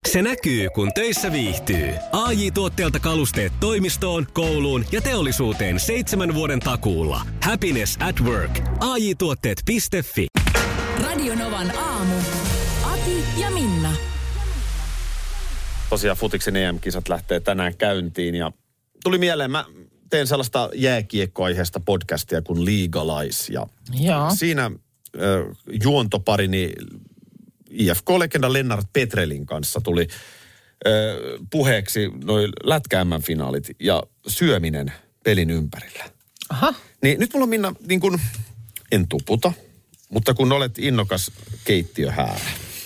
Se näkyy, kun töissä viihtyy. AJ Tuotteelta kalusteet toimistoon, kouluun ja teollisuuteen 7 vuoden takuulla. Happiness at work. AJ-tuotteet.fi. Radio Novan aamu. Ati ja Minna. Tosiaan futiksen EM-kisat lähtee tänään käyntiin ja tuli mieleen, mä teen sellaista jääkiekkoaiheesta podcastia kuin Legalize ja siinä juontoparini IFK-legenda Lennart Petrelin kanssa tuli puheeksi noi lätkä-MM-finaalit ja syöminen pelin ympärillä. Aha. Niin nyt mulla on, Minna, niin kun, en tuputa, mutta kun olet innokas keittiöhäärä.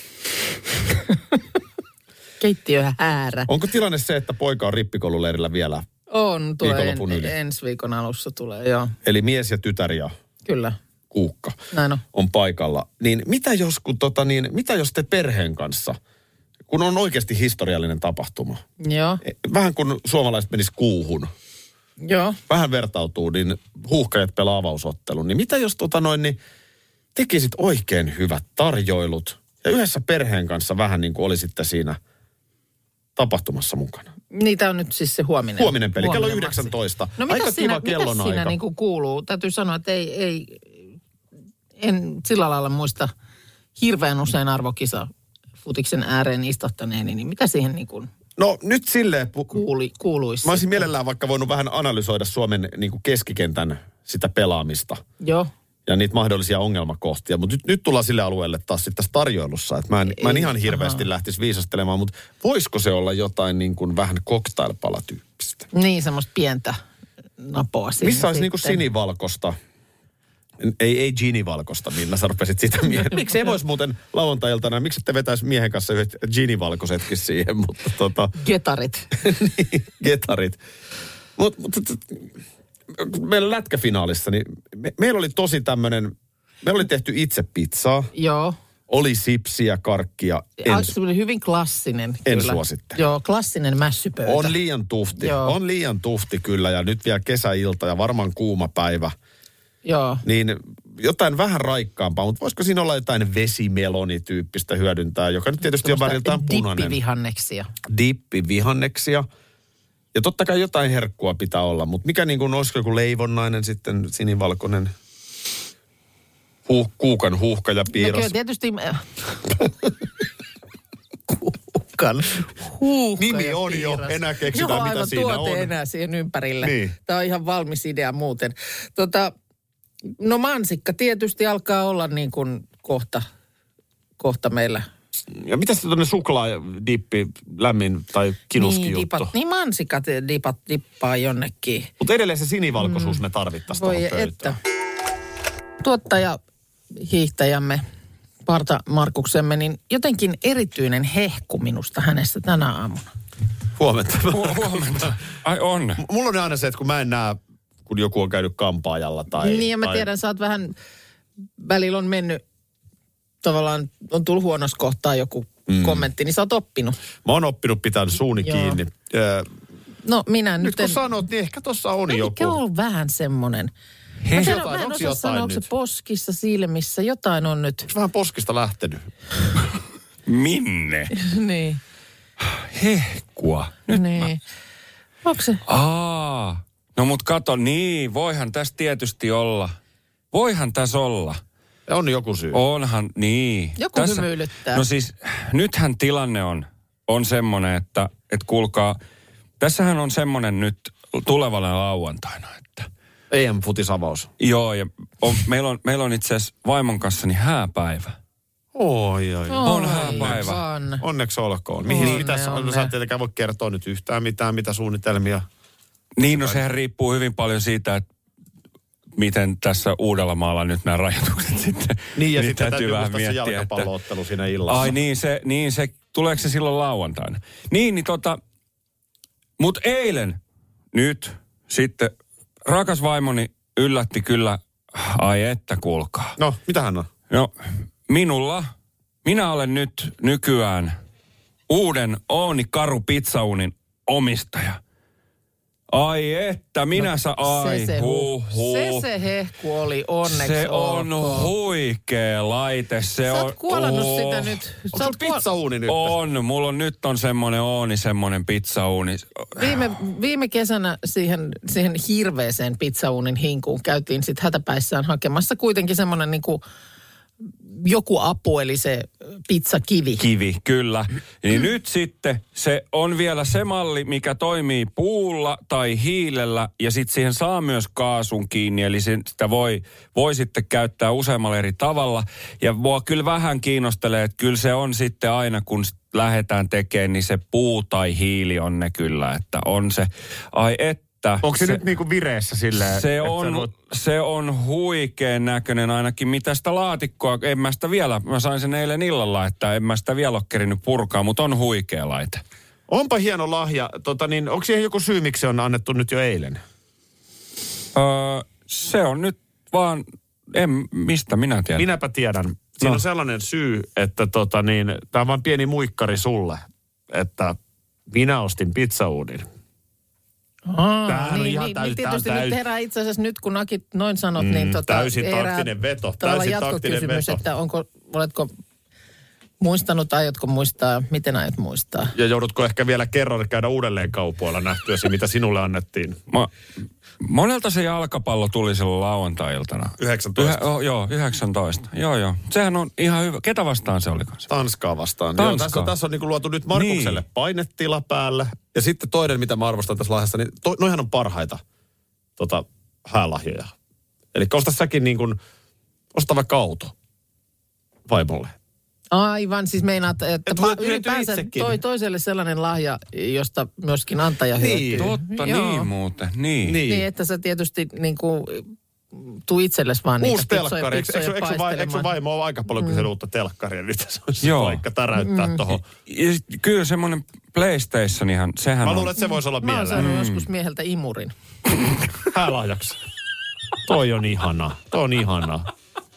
Keittiöhäärä. Onko tilanne se, että poika on rippikoululeirillä vielä? On, viikonlopun yli? Ensi viikon alussa tulee, joo. Eli mies ja tytär ja kyllä kuukka näin on paikalla. Niin mitä jos te perheen kanssa, kun on oikeasti historiallinen tapahtuma. Joo. Vähän kun suomalaiset menis kuuhun. Joo. Vähän vertautuu, niin Huuhkajat pelaa avausottelun. Niin mitä jos niin tekisit oikein hyvät tarjoilut ja yhdessä perheen kanssa vähän niin kuin olisitte siinä tapahtumassa mukana? Niitä on nyt siis se huominen. Huominen peli, kello 19. No aika kiva kellonaika. Mitä siinä niin kuin kuuluu? Täytyy sanoa, että en sillä lailla muista hirveän usein arvokisa futiksen ääreen istahtaneeni, niin mitä siihen niin kuin no nyt silleen kuuluisi? Mä olisin mielellään vaikka voinut vähän analysoida Suomen niin kuin keskikentän sitä pelaamista. Joo. Ja niitä mahdollisia ongelmakohtia. Mutta nyt tullaan sille alueelle taas sitten tässä tarjoilussa. Että mä en ihan hirveästi lähtisi viisastelemaan, mutta voisiko se olla jotain niin kuin vähän cocktailpala-tyyppistä? Niin, semmoista pientä napoa siinä. Missä olisi niin kuin sinivalkosta? Ei ginivalkosta, Minna, sä rupesit sitä miettimään. Miksi ei voisi muuten lauantai-iltana, miksi ette vetäisi miehen kanssa yhdet ginivalkoisetkin siihen, mutta Getarit. Niin, getarit. Mutta meillä lätkäfinaalissa, niin meillä oli tosi tämmöinen, meillä oli tehty itse pizzaa. Joo. Oli sipsiä, karkkia. Se oli hyvin klassinen. En kyllä. Suosittele. Joo, klassinen mässypöytä. On liian tufti kyllä ja nyt vielä kesäilta ja varmaan kuuma päivä. Joo. Niin jotain vähän raikkaampaa, mutta voisiko siinä olla jotain vesimelonityyppistä hyödyntää, joka nyt tietysti on väriltään punainen. Dippivihanneksia. Ja totta kai jotain herkkua pitää olla, mutta mikä niin kuin, olisiko joku leivonnainen sitten sinivalkoinen kuukan huuhkajapiiras? No kyllä tietysti kuukan huuhkajapiiras. Nimi on jo, enää keksitään mitä siinä on. Joo, tuote enää siihen ympärille. Niin. Tämä on ihan valmis idea muuten. No mansikka tietysti alkaa olla niin kuin kohta meillä. Ja mitä sitten tuonne suklaadippi, lämmin tai kinuski-juttu? Niin mansikat dippaa jonnekin. Mutta edelleen se sinivalkoisuus me tarvittaisiin tuohon pöytään. Että. Tuottaja hiihtäjämme, Parta Markuksemme, niin jotenkin erityinen hehku minusta hänestä tänä aamuna. Huomenta. Huomenta. Ai on. Mulla on aina se, että kun mä en näe, kun joku on käynyt kampaajalla tai... Niin ja mä tiedän, sä oot vähän, välillä on mennyt, tavallaan on tullut huonossa kohtaa joku kommentti, niin sä oot oppinut. Mä oon oppinut pitää suuni kiinni. No minä nyt kun sanot, niin ehkä tossa on joku. Mikä on vähän semmoinen... Mä en osaa sanoa, onko se poskissa, silmissä, jotain on nyt. Onko vähän poskista lähtenyt? Minne? Niin. Hehkua. Nyt niin. Onko se? No mut kato, niin, voihan tässä tietysti olla. Voihan tässä olla. On joku syy. Onhan, niin. Joku tässä hymyilyttää. No siis, nythän tilanne on semmoinen, että kuulkaa, tässähän on semmoinen nyt tulevana lauantaina, että... EM-futisavaus. Joo, ja meillä on itse asiassa vaimon kanssa niin hääpäivä. Oi. On hääpäivä. Onneksi olkoon. Mihin sä et tietenkään voi kertoa nyt yhtään mitään, mitä suunnitelmia? Niin, no sehän riippuu hyvin paljon siitä, että miten tässä Uudellamaalla nyt nämä rajoitukset sitten... Niin, ja niin sitten täytyy muistaa se jalkapalloottelu siinä illassa. Ai niin, se tuleeko se silloin lauantaina? Niin mut eilen nyt sitten rakas vaimoni yllätti kyllä, ai että kuulkaa. No, mitä hän on? No, minä olen nyt nykyään uuden Ooni Karu pizzaunin omistaja. Ai että, Se hehku oli onneksi. Se on huikea laite. Sä oot kuolannut sitä nyt. Onko pizzauuni nyt? Mulla on nyt semmoinen pizzauuni. Viime kesänä siihen hirveeseen pizzauunin hinkuun käytiin sitten hätäpäissään hakemassa kuitenkin semmoinen niinku joku apu, eli se pizzakivi. Kivi, kyllä. Niin nyt sitten se on vielä se malli, mikä toimii puulla tai hiilellä, ja sitten siihen saa myös kaasun kiinni, eli sitä voi sitten käyttää useammalla eri tavalla. Ja mua kyllä vähän kiinnostelee, että kyllä se on sitten aina, kun lähdetään tekemään, niin se puu tai hiili on ne kyllä, että on se, onko se nyt niinku vireessä silleen? Se on huikean näköinen ainakin. Mitä sitä laatikkoa, mä sain sen eilen illalla, että en mä sitä vielä ole kerinyt purkaa, mutta on huikea laite. Onpa hieno lahja. Onko siihen joku syy, miksi se on annettu nyt jo eilen? Se on nyt vaan, mistä minä tiedän. Minäpä tiedän. Siinä on sellainen syy, että tämä on vaan pieni muikkari sulle, että minä ostin pizzauunin. Niin tietysti nyt herää itse asiassa nyt, kun Akit noin sanot, niin täysin taktinen veto. Täysin jatkokysymys, että oletko muistanut, aiotko muistaa, miten aiot muistaa? Ja joudutko ehkä vielä kerran käydä uudelleen kaupoilla nähtyäsi, mitä sinulle annettiin? Monelta se jalkapallo tuli silloin lauantai-iltana. 19. Joo, 19. Joo. Sehän on ihan hyvä. Ketä vastaan se oli kanssa? Tanskaa vastaan. Joo, tässä on niin kuin luotu nyt Markukselle painetila päälle. Ja sitten toinen, mitä mä arvostan tässä lahjassa, niin noihän on parhaita häälahjoja. Eli osta säkin niin kuin, osta vaikka auto vaimolle. Aivan, siis meinaat, että ylipäänsä toiselle sellainen lahja, josta myöskin antaja hyötyy. Totta, niin muuten, niin. Että sä tietysti niin kuin tuu itsellesi vaan niitä telkkari. Eikö sun vaimo ole aika paljon kysynyt uutta telkkaria? Nyt se olisi vaikka täräyttää tohon. Kyllä semmoinen PlayStationihan, sehän mä luulen, että se voisi olla mieleen. Mä oon saanut joskus mieheltä imurin. Häälahjaksi. Toi on ihanaa.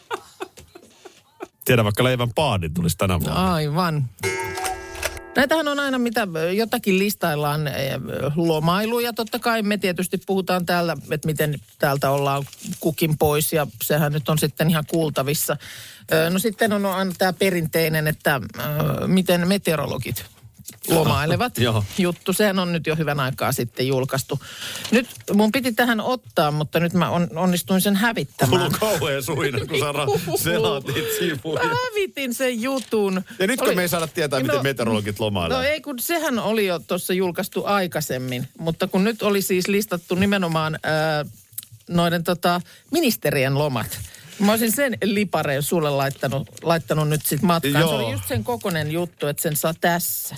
Tiedän, vaikka leivän paadin tulisi tänä vuonna. Aivan. Näitähän on aina, mitä jotakin listaillaan, lomailuja. Totta kai me tietysti puhutaan täällä, että miten täältä ollaan kukin pois, ja sehän nyt on sitten ihan kuultavissa. No sitten on aina tämä perinteinen, että miten meteorologit lomailevat juttu. Sehän on nyt jo hyvän aikaa sitten julkaistu. Nyt mun piti tähän ottaa, mutta nyt mä onnistuin sen hävittämään. Kuuluu kauhean suina, kun sä selaatit sivuja. Mä hävitin sen jutun. Ja nytkö me ei saada tietää, miten meteorologit lomailevat? No ei, kun sehän oli jo tuossa julkaistu aikaisemmin. Mutta kun nyt oli siis listattu nimenomaan noiden ministerien lomat. Mä olisin sen lipareen sulle laittanut nyt sit matkaan. Joo. Se oli just sen kokoinen juttu, että sen saa tässä.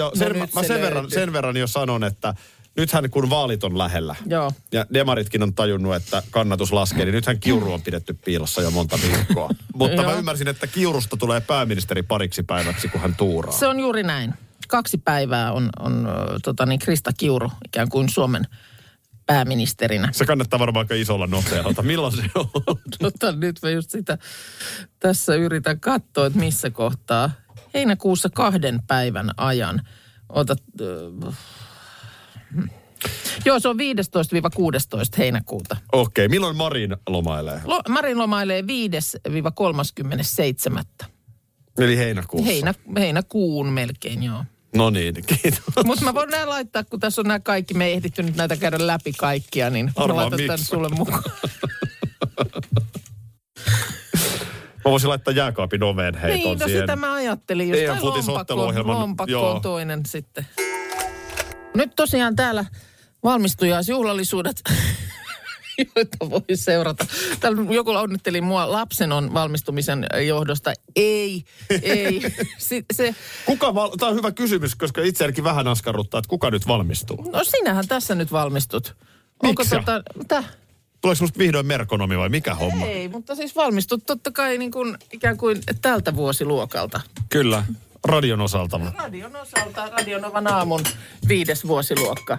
Sen verran jo sanon, että nythän kun vaalit on lähellä, ja demaritkin on tajunnut, että kannatus laskee, niin nythän Kiuru on pidetty piilossa jo monta viikkoa. Mutta mä ymmärsin, että Kiurusta tulee pääministeri pariksi päiväksi, kun hän tuuraa. Se on juuri näin. 2 päivää on Krista Kiuru ikään kuin Suomen pääministerinä. Se kannattaa varmaan aika isolla nopealta. Milloin se on? Nyt mä just sitä tässä yritän katsoa, että missä kohtaa. Heinäkuussa 2 päivän ajan. Joo, se on 15-16 heinäkuuta. Okei, milloin Marin lomailee? Marin lomailee 5-37. Eli heinäkuussa? Heinäkuun melkein, joo. No niin, kiitos. Mutta mä voin nämä laittaa, kun tässä on nämä kaikki, me ei ehditty nyt näitä käydä läpi kaikkia, niin mä laitan tämän sulle mukaan. Mä voisin laittaa jääkaapin oveen heiton siihen. Niin, sitä mä ajattelin. Just lompakko on toinen sitten. Nyt tosiaan täällä valmistujaisjuhlallisuudet, joita voi seurata. Täällä joku onnitteli mua lapsen on valmistumisen johdosta. Ei. Tämä on hyvä kysymys, koska itseänikin vähän askarruttaa, että kuka nyt valmistuu? No sinähän tässä nyt valmistut. Miksi? Tuleeko musta vihdoin merkonomi vai mikä homma? Ei, mutta siis valmistut totta kai niin kuin, ikään kuin tältä vuosiluokalta. Kyllä, radion osalta. Radionovan aamun 5. vuosiluokka.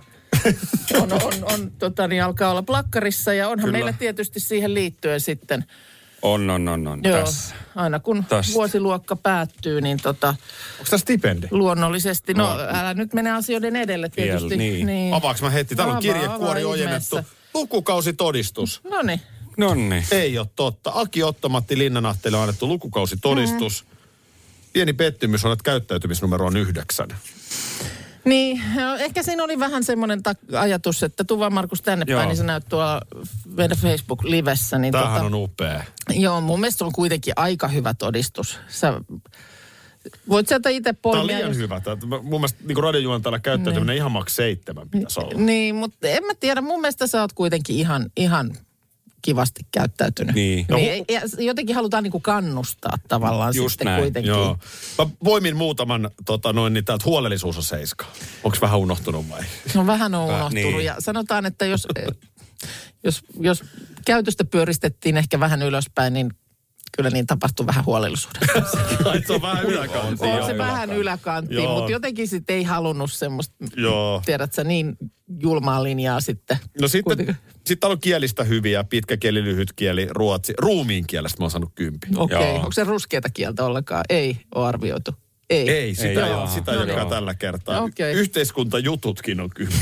Alkaa olla plakkarissa ja onhan meillä tietysti siihen liittyen sitten On. Joo, tässä. aina kun Tästä. vuosiluokka päättyy, niin Onko tämä stipendi? luonnollisesti, älä nyt mene asioiden edelle tietysti. Niin. Avaaks mä heti? Täällä on kirjekuori ojennettu. Lukukausitodistus. Noniin. Ei ole totta. Aki Otto-Matti Linnanahtille on annettu lukukausitodistus. Pieni pettymys on, että käyttäytymisnumero on 9. Niin, ehkä siinä oli vähän semmoinen ajatus, että tuu vaan Markus tänne päin, niin sä näyt tuolla meidän Facebook-livessä. Niin tämähän on upea. Joo, mun mielestä se on kuitenkin aika hyvä todistus. Sä voit sieltä itse poimia. Tämä on liian hyvä. Mun mielestä niin radiojuontajalla käyttäytyminen ihan maks 7 pitäisi olla. Niin, mutta en mä tiedä. Mun mielestä sä oot kuitenkin ihan kivasti käyttäytynyt. Niin. Ja jotenkin halutaan niinku kannustaa tavallaan just sitten näin. kuitenkin. Joo. Mä voimin muutaman niin täältä huolellisuus on 7. Onko vähän unohtunut vai? Se on vähän unohtunut. Niin. Ja sanotaan, että jos käytöstä pyöristettiin ehkä vähän ylöspäin, niin kyllä niin tapahtui vähän huolellisuudessa. Se on vähän yläkantti. On se vähän yläkantti, mutta jotenkin sitten ei halunnut semmoista, tiedätkö, niin julmaa linjaa sitten. No sitten on kielistä hyviä, pitkä kieli, lyhyt kieli, ruotsi. Ruumiin kielestä mä oon saanut 10. Okei. Onko se ruskeata kieltä ollenkaan? Ei ole arvioitu. Ei, sitä joka tällä kertaa. Okay. Yhteiskuntajututkin on 10.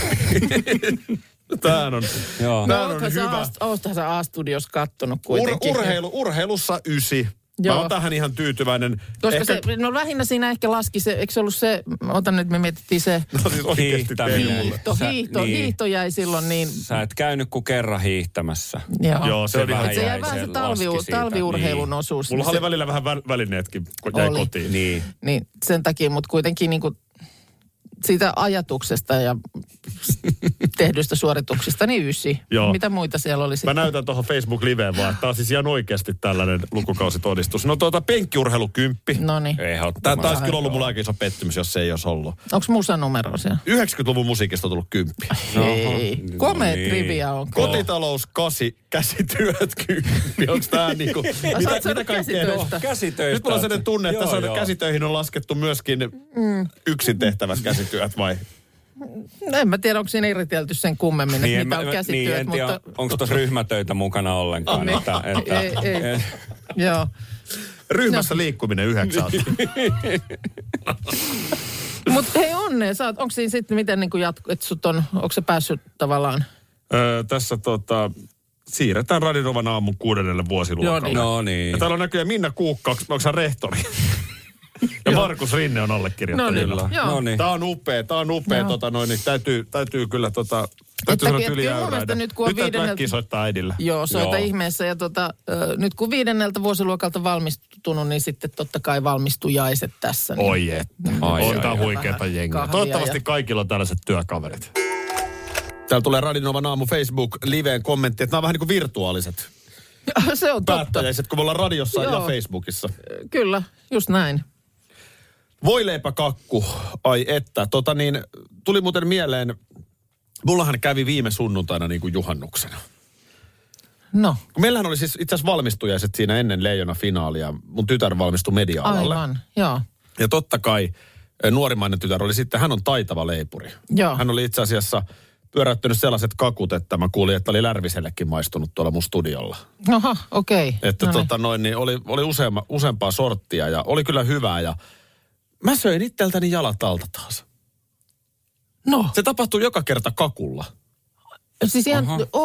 Tämähän on hyvä. Oothan sä A-studios kattonut kuitenkin. Urheilussa 9. Mä oon tähän ihan tyytyväinen. Koska lähinnä siinä ehkä laski se, eikö se ollut se, nyt me mietittiin se. No siis oikeasti hiihto jäi silloin niin. Sä et käynyt kuin kerran hiihtämässä. Joo, se oli Se jäi vähän se talviurheilun osuus. Mulla oli välillä vähän välineetkin, kun jäi kotiin. Niin, sen takia, mutta kuitenkin niinku siitä ajatuksesta ja tehdyistä suorituksista, niin 9. Joo. Mitä muita siellä oli sitten? Mä näytän tuohon Facebook-liveen vaan, että tää on siis ihan oikeasti tällainen lukukausitodistus. No penkkiurheilu 10. Noniin. Tää olisi kyllä ollut mulla aika iso pettymys, jos se ei olisi ollut. Onko musanumero siellä? 90-luvun musiikista on tullut 10. Ei. Komea trivia on. Kotitalous 8, käsityöt 10. Onko tää niinku... mitä kaikkea? Käsitöistä. Nyt mulla on sellainen tunne, että käsitöihin on laskettu myöskin yksin tehtävät käsityöt vai? En mä tiedä, onko siinä eritelty sen kummemmin, että mitä on käsityöt. En tiedä, onko tuossa ryhmätöitä mukana ollenkaan. Ei. Joo. Ryhmässä liikkuminen 9. Mutta hei onnea, onko siinä sitten miten niin että onko se päässyt tavallaan? Tässä siirretään Radio Novan aamun 6. vuosiluokalle. No niin. Ja täällä on näköjään Minna Kuukka, onko hän rehtori? Ja Markus Rinne on allekirjoittanut. No niin. Tämä on upea. Niin täytyy kyllä täytyy sanoa yliäyräinen. Nyt kun on äkkiä soittaa äidillä. Joo, soita ihmeessä. Ja nyt kun 5. vuosiluokalta valmistunut, niin sitten totta kai valmistujaiset tässä. Niin. Oi että. Tämä on huikeata jengiä. Toivottavasti kaikilla on tällaiset työkaverit. Täällä tulee Radio Novan aamu Facebook-liveen kommentti, että nämä on vähän niin kuin virtuaaliset. Se on totta. Päättäjäiset, kun me ollaan radiossa ja Facebookissa. Kyllä, just näin. Voileipäkakku, ai että. Tuli muuten mieleen, mullahan kävi viime sunnuntaina niin kuin juhannuksena. No. Meillähän oli siis itse asiassa valmistujaiset siinä ennen Leijona-finaalia. Mun tytär valmistui media-alalle. Aivan, joo. Ja totta kai nuorimmainen tytär oli sitten, hän on taitava leipuri. Joo. Hän oli itse asiassa pyöräyttänyt sellaiset kakut, että mä kuulin, että oli Lärvisellekin maistunut tuolla mun studiolla. Oha, okei. Että niin oli useampaa sorttia ja oli kyllä hyvää ja mä söin itseltäni jalat alta taas. No. Se tapahtui joka kerta kakulla. Siis ihan,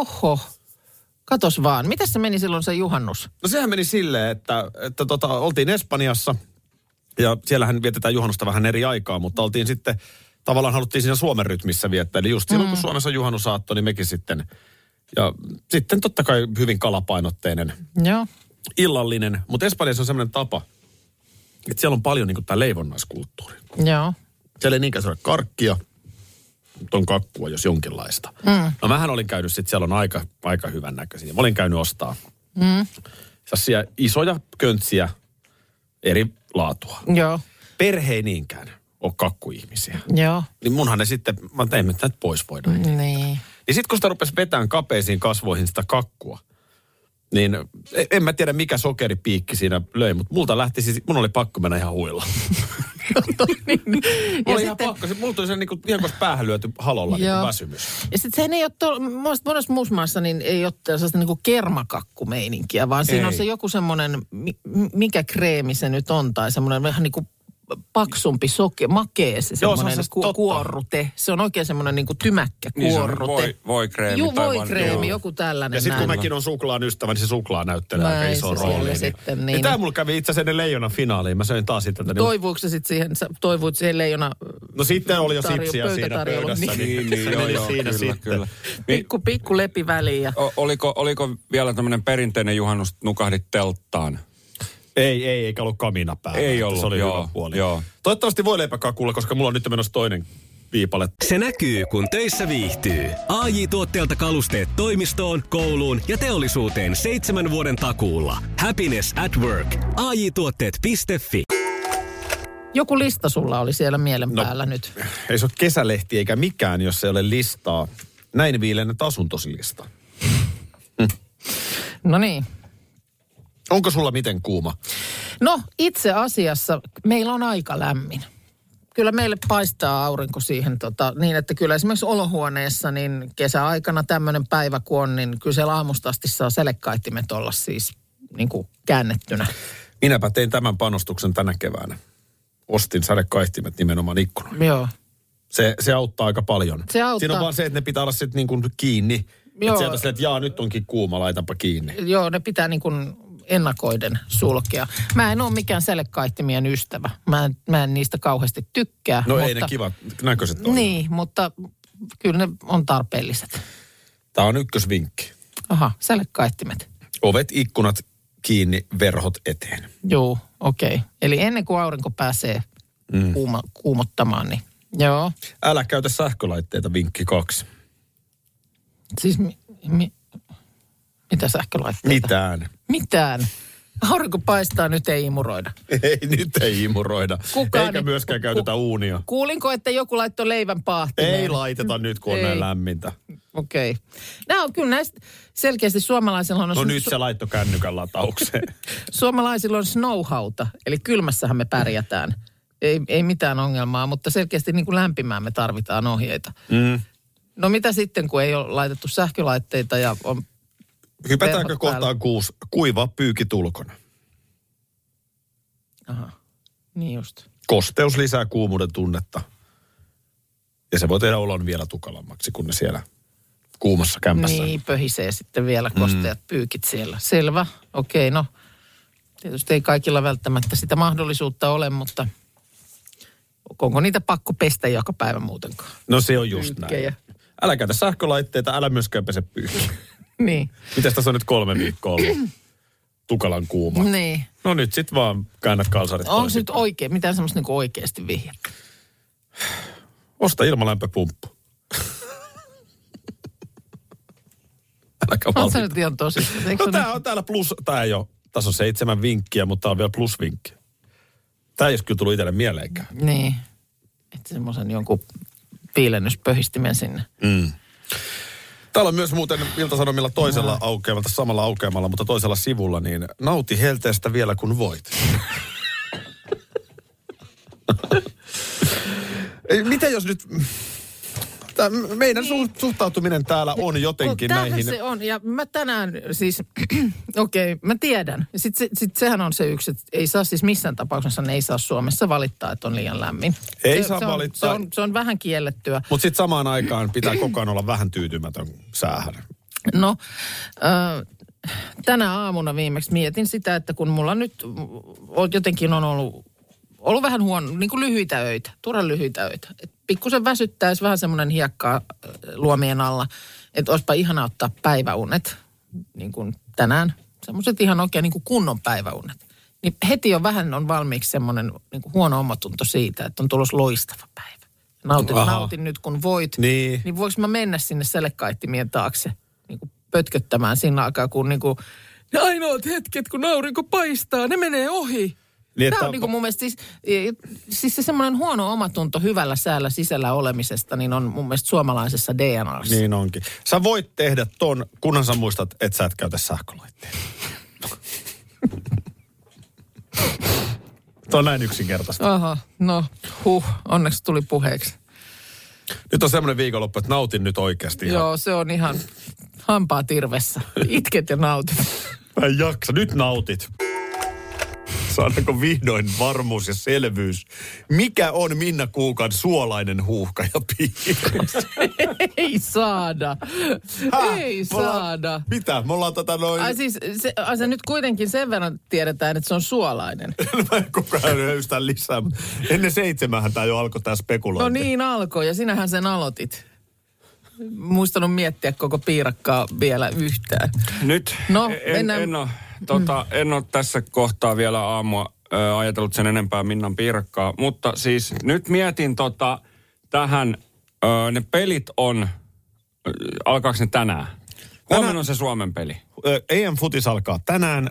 katos vaan. Mitäs se meni silloin se juhannus? No sehän meni silleen, että oltiin Espanjassa ja siellähän vietetään juhannusta vähän eri aikaa, mutta oltiin sitten, tavallaan haluttiin siinä Suomen rytmissä viettää. Eli just silloin, kun Suomessa juhannusaatto, niin mekin sitten, ja sitten totta kai hyvin kalapainotteinen. Joo. Illallinen, mutta Espanjassa on semmoinen tapa, että siellä on paljon niin kuin tämä leivonnaiskulttuuri. Joo. Siellä ei niinkään saada karkkia, mutta on kakkua, jos jonkinlaista. No mähän olin käynyt sitten, siellä on aika hyvän näköisiä. Mä olin käynyt ostaa sellaisia isoja köntsiä eri laatua. Joo. Perhe ei niinkään ole kakkuihmisiä. Joo. Niin munhan ne sitten, mä tein, että pois voidaan. Niin. Niin sitten kun sitä rupesi vetämään kapeisiin kasvoihin sitä kakkua, niin en mä tiedä mikä sokeripiikki siinä löi, mutta multa lähti siis, mun oli pakko mennä ihan huilla. niin. Mulla ihan pakko. Mulla tuli se niinku ihan päähän lyöty halolla niin väsymys. Ja sitten sehän ei ole, monessa muussa maassa niin ei ole sellaista niinku kermakakkumeininkiä, vaan siinä on se joku semmoinen, mikä kreemi se nyt on, tai semmoinen vähän niin kuin paksumpi makee se semmoinen kuorrute. Se on oikein semmoinen niin kuin tymäkkä kuorrute. Niin voikreemi. Joo, voikreemi, joku tällainen. Ja sitten kun mäkin on suklaan ystävä, niin se suklaa näyttelee aika iso rooli. Sitten, niin. Tämä mulla kävi itse asiassa ennen Leijonan finaaliin. Mä söin taas sitä. Toivuuko se sitten siihen, toivuit siihen Leijona? No sitten oli jo sipsiä siinä pöydässä. Niin, kyllä. Pikku lepi väliin. Ja... Oliko vielä tämmöinen perinteinen juhannus, nukahdit telttaan? Ei, eikä ollut kamina päällä. Ei ollut, se oli hyvä puoli. Joo. Toivottavasti voi leipäkakulla, koska mulla on nyt menossa toinen viipale. Se näkyy, kun töissä viihtyy. AJ-tuotteelta kalusteet toimistoon, kouluun ja teollisuuteen 7 vuoden takuulla. Happiness at work. AJ-tuotteet.fi. Joku lista sulla oli siellä mielen päällä nyt. Ei se ole kesälehti eikä mikään, jos ei ole listaa. Näin viileännyt asuntosilista. No niin. Onko sulla miten kuuma? No itse asiassa meillä on aika lämmin. Kyllä meille paistaa aurinko siihen niin, että kyllä esimerkiksi olohuoneessa niin kesäaikana tämmöinen päivä kun on, niin kyllä siellä aamusta asti saa selekaittimet olla siis niin kuin käännettynä. Minäpä tein tämän panostuksen tänä keväänä. Ostin sadekaihtimet nimenomaan ikkunoihin. Joo. Se auttaa aika paljon. Se auttaa. Siinä on vaan se, että ne pitää olla sitten niin kuin kiinni. Joo. Että sieltä se, että nyt onkin kuuma, laitanpa kiinni. Joo, ne pitää niin kuin ennakoiden sulkea. Mä en ole mikään selekaihtimien ystävä. Mä en niistä kauheasti tykkää. No mutta, ei ne kivat näköiset ole. Niin, mutta kyllä ne on tarpeelliset. Tämä on ykkösvinkki. Aha, selekaihtimet. Ovet, ikkunat kiinni, verhot eteen. Joo, okei. Eli ennen kuin aurinko pääsee kuumottamaan, niin joo. Älä käytä sähkölaitteita, vinkki 2. Siis mitä sähkölaitteita? Mitään. Aurinko paistaa, nyt ei imuroida. Ei, nyt ei imuroida. Eikä myöskään käytetä uunia. Kuulinko, että joku laittoi leivän paahtimeen? Ei laiteta nyt, kun on näin lämmintä. Okei. Nämä on kyllä näistä selkeästi suomalaisilla on... No nyt se laittoi kännykän lataukseen. Suomalaisilla on snowhauta, eli kylmässähän me pärjätään. Ei mitään ongelmaa, mutta selkeästi niin kuin lämpimään me tarvitaan ohjeita. No mitä sitten, kun ei ole laitettu sähkölaitteita ja on... Hypätäänkö kohtaan 6? Kuiva pyykit ulkona. Aha, niin just. Kosteus lisää kuumuuden tunnetta. Ja se voi tehdä olon vielä tukalammaksi, kun ne siellä kuumassa kämpässä. Niin, pöhisee sitten vielä kosteat pyykit siellä. Selvä, okei, no. Tietysti ei kaikilla välttämättä sitä mahdollisuutta ole, mutta onko niitä pakko pestä joka päivä muutenkaan? No se on just pyykkejä. Näin. Älä käytä sähkölaitteita, älä myöskään pese pyykkiä. Niin. Mitäs tässä on nyt 3 viikkoa ollut? Tukalan kuuma. Niin. No nyt sit vaan käännät kalsarit. Onko se nyt oikein? Mitään semmoista niinku oikeasti vihjettä? Osta ilmalämpöpumppu. Äläkä valita. On se nyt ihan tosi. No tää on täällä plus, tää ei ole, tässä on 7 vinkkiä, mutta tää on vielä plusvinkki. Tää ei olisi kyllä tullut itselle mieleenkään. Niin. Että semmoisen jonkun piilennyspöhistimen sinne. Täällä on myös muuten Ilta-Sanomilla toisella aukeamalla, samalla aukeamalla, mutta toisella sivulla, niin nauti helteestä vielä kun voit. Miten jos nyt... Meidän suhtautuminen täällä on jotenkin näihin... se on, ja mä tänään siis, okei, mä tiedän. Sitten sehän on se yksi, että ei saa siis missään tapauksessa, ne ei saa Suomessa valittaa, että on liian lämmin. Ei saa valittaa. Se on vähän kiellettyä. Mutta sitten samaan aikaan pitää koko ajan olla vähän tyytymätön säähän. No, tänä aamuna viimeksi mietin sitä, että kun mulla nyt jotenkin on ollut vähän huono, niin kuin lyhyitä öitä, turhan lyhyitä öitä. Pikkusen väsyttäisi vähän semmoinen hiekkaa luomien alla, että olisipa ihana ottaa päiväunet, niin kuin tänään. Semmoiset ihan oikein niin kuin kunnon päiväunet. Niin heti jo vähän on valmiiksi semmoinen niin kuin huono omatunto siitä, että on tulossa loistava päivä. Nautin nyt kun voit, niin voiko mä mennä sinne selekaittimien taakse niin kuin pötköttämään siinä aikaa, kun niin kuin, ne ainoat hetket, kun aurinko paistaa, ne menee ohi. Niin, tämä on niin kuin mun mielestä siis se semmoinen huono omatunto hyvällä säällä sisällä olemisesta, niin on mun mielestä suomalaisessa DNA:ssa. Niin onkin. Sä voit tehdä ton, kunhan sä muistat, että sä et käytä sähkölaitteita. Tuo on näin yksinkertaista. Aha, no onneksi tuli puheeksi. Nyt on semmoinen viikonloppu, että nautin nyt oikeasti. Joo, se on ihan hampaa tirvessä. Itket ja nautit. Mä en jaksa, nyt nautit. Saadaanko vihdoin varmuus ja selvyys? Mikä on Minna Kuukan suolainen huuhka ja piirros? Ei saada. Ei saada. Mitä? Me ollaan tätä noin... Se nyt kuitenkin sen verran tiedetään, että se on suolainen. Mä en koko ajan yhtään lisää. Ennen 7 tämä jo alkoi tämä spekulointi. No niin alkoi ja sinähän sen aloitit. Muistanut miettiä koko piirakkaa vielä yhtään. Nyt en ole tässä kohtaa vielä aamua ajatellut sen enempää Minnan piirakkaa, mutta siis nyt mietin tähän, ne pelit on, alkaako ne tänään? Huomenna on se Suomen peli. EM-futis alkaa tänään.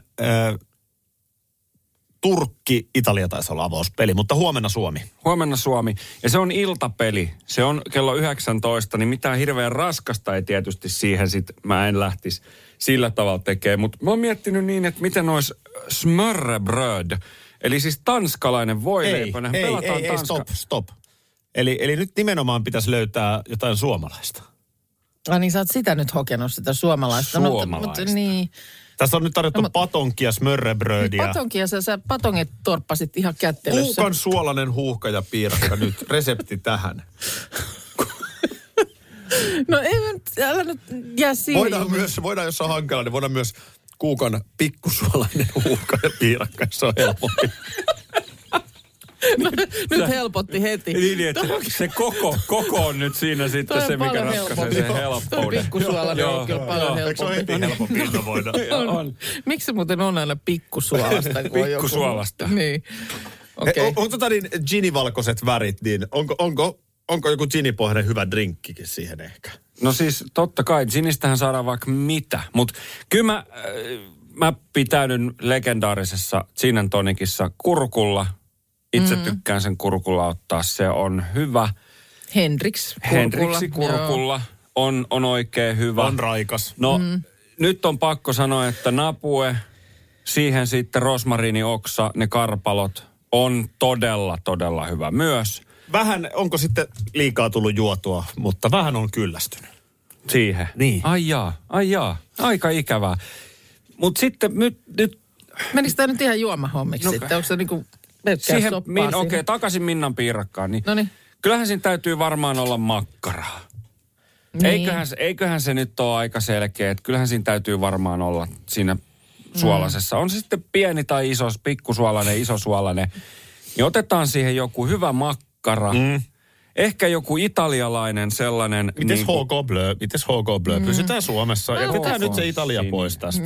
Turkki, Italia taisi olla avauspeli, mutta huomenna Suomi. Huomenna Suomi. Ja se on iltapeli. Se on kello 19, niin mitään hirveän raskasta ei tietysti siihen mä en lähtisi sillä tavalla tekemään. Mutta mä oon miettinyt niin, että miten olisi smörrebröd, eli siis tanskalainen voileipä. Ei, stop. Eli nyt nimenomaan pitäisi löytää jotain suomalaista. Niin sä oot sitä nyt hokenut, sitä suomalaista. Mutta niin... Tässä on nyt tarjottu patonkia, smörrebrödiä. Patonkia, sä patongit torppasit ihan kättelyssä. Kuukan suolainen huuhka ja piirakka nyt. Resepti tähän. No älä nyt jää siihen. Voidaan jos on hankala, niin voidaan myös Kuukan pikkusuolainen huuhka ja piirakka, jos on helpompi. No, nyt helpotti heti. Niin, että se koko on nyt siinä sitten se, mikä ratkaisee sen helppouden. Pikkusuolainen on kyllä paljon helpompi. Eikö se ole heti helpompi innovoida? On. Miksi se muuten on aina pikkusuolasta? Pikkusuolasta. Niin. Okay. Onko ginivalkoiset värit, niin onko joku ginipohjainen hyvä drinkkikin siihen ehkä? No siis totta kai, ginistähän saadaan vaikka mitä. Mutta kyllä mä pitäydyn legendaarisessa gin and tonicissa kurkulla. Itse tykkään sen kurkulla ottaa, se on hyvä. Hendriksi kurkulla on oikein hyvä. On raikas. No nyt on pakko sanoa, että napue, siihen sitten rosmariinioksa, ne karpalot on todella hyvä myös. Vähän, onko sitten liikaa tullut juotua, mutta vähän on kyllästynyt. Siihen? Niin. Ai jaa. Aika ikävää. Mutta sitten nyt... Menikö tämä nyt ihan juomahommiksi sitten? Onko se niinku... Okei, takaisin Minnan piirakkaan. Niin Noniin. Kyllähän siinä täytyy varmaan olla makkaraa. Niin. Eiköhän se nyt ole aika selkeä, että kyllähän siinä täytyy varmaan olla siinä suolasessa. On se sitten pieni tai iso, pikkusuolainen, isosuolainen. Niin otetaan siihen joku hyvä makkara. Ehkä joku italialainen sellainen... Mites HK Blö? Pysytään Suomessa. Ja jätetään nyt se Italia pois tästä.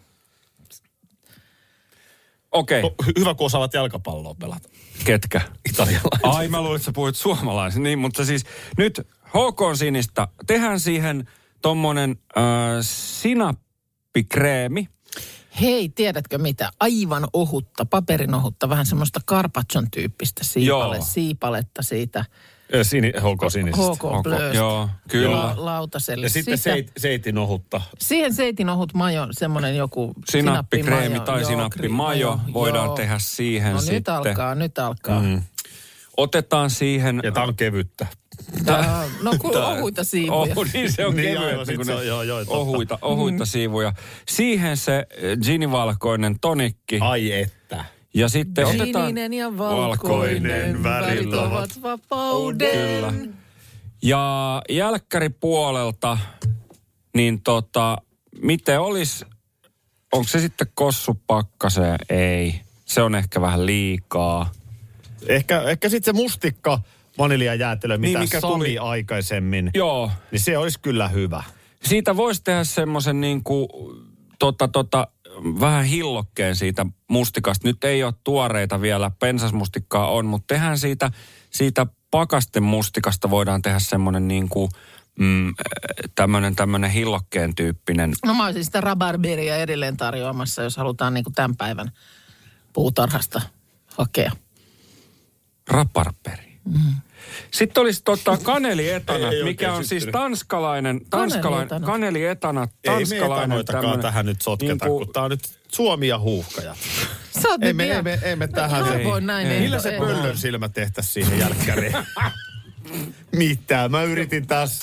Okei. Hyvä, kun osaavat jalkapalloa pelata. Ketkä? Italialaiset. Ai, mä luulen, että sä puhuit suomalaisen. Niin, mutta siis nyt HK-sinistä tehdään siihen tommonen sinappikreemi. Hei, tiedätkö mitä? Aivan ohutta, paperin ohutta, vähän semmoista carpaccion tyyppistä siipaletta siitä. HK Sinisestä. HK Blöstä. Joo, kyllä. Lautaselle. Ja sitten seitin ohutta. Siihen seitin ohut majo, semmoinen joku sinappikreemi tai sinappimajo voidaan tehdä siihen no, sitten. Nyt alkaa. Otetaan siihen... Ja tää on kevyttä. No ohuita siivuja. Niin se on kevyttä, kun ohuita siivuja. Siihen se ginivalkoinen tonikki. Ai että. Ja sitten otetaan... Sininen ja valkoinen värit ovat vapauden. Kyllä. Ja jälkkäripuolelta, niin miten olisi... Onko se sitten kossu pakkaseen? Ei. Se on ehkä vähän liikaa. Ehkä sitten se mustikka vaniljajäätelö, mitä mikä Sami tuli aikaisemmin. Joo. Niin se olisi kyllä hyvä. Siitä voisi tehdä semmoisen niinku vähän hillokkeen siitä mustikasta. Nyt ei ole tuoreita vielä, pensasmustikkaa on, mutta tehdään siitä pakasten mustikasta voidaan tehdä semmoinen niinku tämmöinen hillokkeen tyyppinen. No mä olisin sitä rabarberia edelleen tarjoamassa, jos halutaan niinku tämän päivän puutarhasta hakea. Rabarberi. Sitten olisi kanelietana, mikä on siis tanskalainen kanelietana, ei me etanoitakaan tähän nyt sotketa, kun tää on nyt Suomi ja huuhkajat. Ei me tähän. Millä se pöllön silmä tehtäisiin siihen jälkkäriin? Mitä? Mä yritin tässä.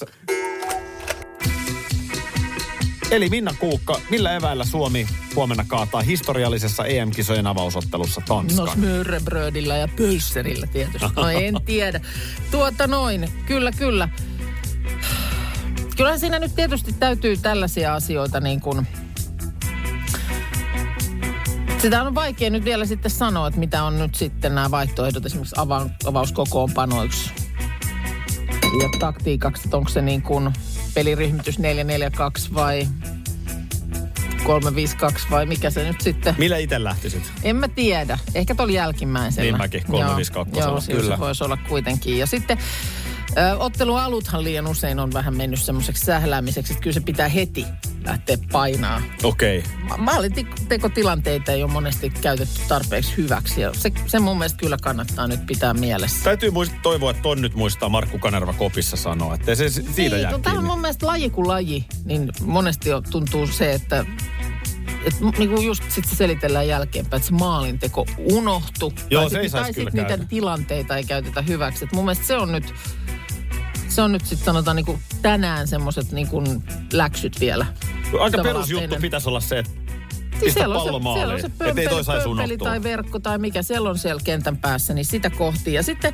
Eli Minna Kuukka, millä eväillä Suomi huomenna kaataa historiallisessa EM-kisojen avausottelussa Tanskan? No smörrebrödillä ja pölsserillä tietysti. No en tiedä. Kyllä. Kyllähän siinä nyt tietysti täytyy tällaisia asioita niin kuin... Sitä on vaikea nyt vielä sitten sanoa, että mitä on nyt sitten nämä vaihtoehdot esimerkiksi avauskokoonpanoiksi ja taktiikaksi, että onko se niin kuin peliryhmitys 4-4-2 vai 3-5-2 vai mikä se nyt sitten? Millä itse lähtisit? En mä tiedä. Ehkä tuolla jälkimmäisellä. Niin mäkin, 3-5-2. Joo, kyllä. Se voisi olla kuitenkin. Ja sitten ottelualuthan liian usein on vähän mennyt semmoiseksi sähläämiseksi, että kyllä se pitää heti lähteä painaa. Okei. Maalintekotilanteita ei ole monesti käytetty tarpeeksi hyväksi. Ja se mun mielestä kyllä kannattaa nyt pitää mielessä. Täytyy toivoa, että ton nyt muistaa Markku Kanerva kopissa sanoa, että se siitä jää kiinni. Tämä on mun mielestä laji kuin laji, niin monesti tuntuu se, että niin kuin just sitten selitellään jälkeenpäin, että se maalinteko unohtui. Joo, se ei saisi kyllä käydä. Niitä tilanteita ei käytetä hyväksi. Et mun mielestä se on nyt sitten sanotaan niin kuin tänään semmoiset niin kuin läksyt vielä. Aika perusjuttu pitäisi olla se, että pistä pallo maaliin. Siellä on se pömpeli tai verkko tai mikä siellä on siellä kentän päässä, niin sitä kohti. Ja sitten,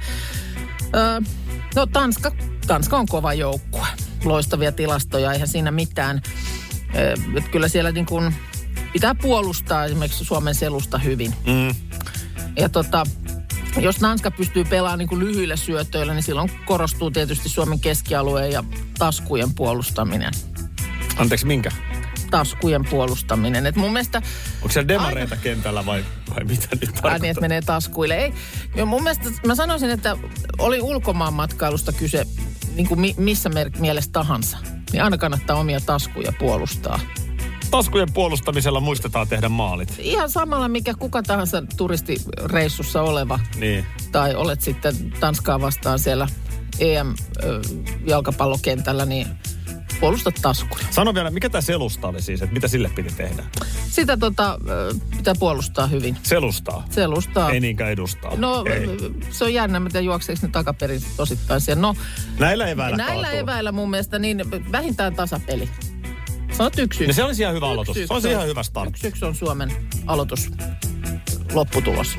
Tanska on kova joukkue. Loistavia tilastoja, eihän siinä mitään. Että kyllä siellä niin kuin pitää puolustaa esimerkiksi Suomen selusta hyvin. Ja jos Tanska pystyy pelaamaan niin kuin lyhyillä syötöillä, niin silloin korostuu tietysti Suomen keskialueen ja taskujen puolustaminen. Anteeksi, minkä? Taskujen puolustaminen. Et mun mielestä... Onko siellä demareita kentällä vai mitä nyt tarkoittaa? Niin, että menee taskuille. Ei. Mun mielestä mä sanoisin, että oli ulkomaan matkailusta kyse niin kuin missä mielessä tahansa. Niin aina kannattaa omia taskuja puolustaa. Taskujen puolustamisella muistetaan tehdä maalit. Ihan samalla, mikä kuka tahansa turistireissussa oleva. Niin. Tai olet sitten Tanskaa vastaan siellä EM-jalkapallokentällä, niin puolusta taskuja. Sano vielä, mikä tämä selusta oli siis, että mitä sille piti tehdä? Sitä pitää puolustaa hyvin. Selustaa? Ei niinkään edustaa. No, se on jännä, mitä juokseeko ne takaperin osittain siellä. No, näillä eväillä mun mielestä niin vähintään tasapeli. Sanot 1-1. No se olisi ihan hyvä aloitus. Se olisi ihan hyvä start. 1-1 on Suomen aloitus lopputulos.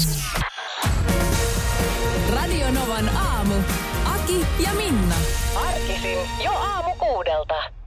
Radio Novan aamu. Aki ja Minna. Arkisin jo aamu 6.